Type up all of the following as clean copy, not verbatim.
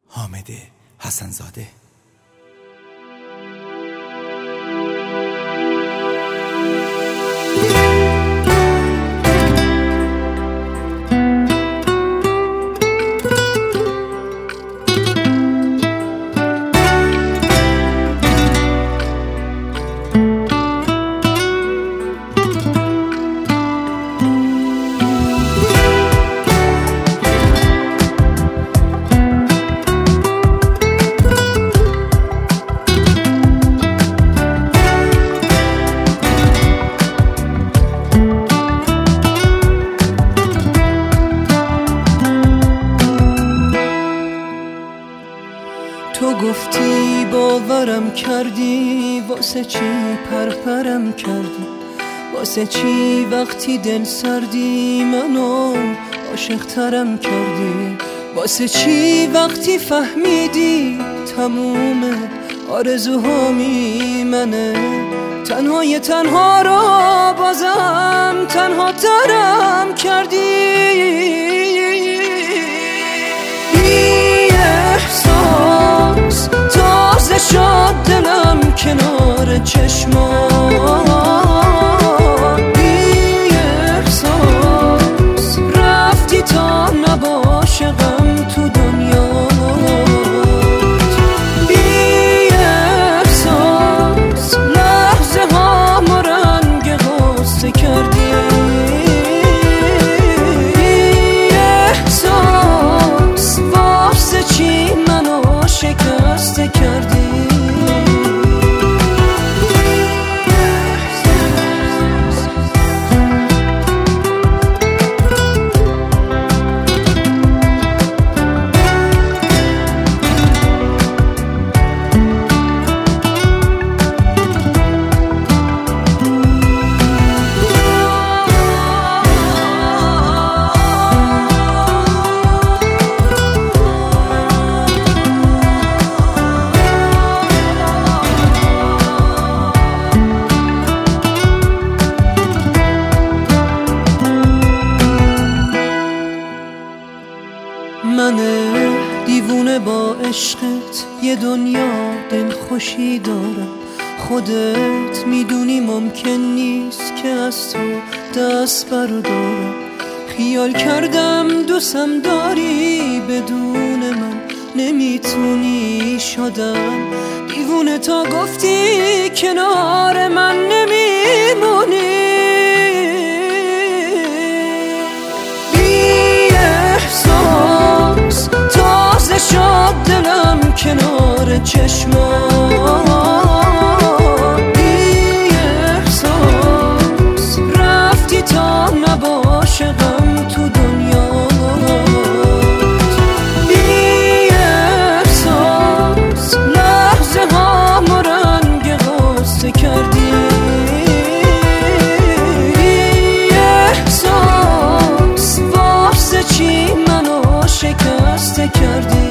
حامد حسن‌زاده. تو گفتی باورم کردی، واسه چی پرپرم کردی؟ واسه چی وقتی دل سردی منو عاشق ترم کردی؟ واسه چی وقتی فهمیدی تموم آرزوهامی منه؟ تنهای تنها را بازم تنها ترم کردی. تازه شد دلم کنار چشمان، بی احساس رفتی تا نباشه غم تو دنیا. بی احساس لحظه ها ما رنگ غصه کردی. بی احساس واسه چی منو شکسته کردی؟ من دیوونه با عشقت یه دنیا دلخوشی دارم. خودت میدونی ممکن نیست که از تو دست بردارم. خیال کردم دوستم داری، بدون من نمیتونی شدم دیوونه تا گفتی کنار من نمیمونی. تازه شد دلم کنار چشمان، بی احساس رفتی تا نباشه غم تو دنیا. بی احساس لحظه ها ما رنگ غصه کردی. بی احساس واسه چی منو شکسته کردی؟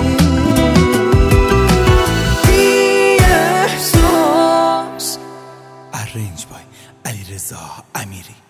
ارنج بای علیرضا امیری.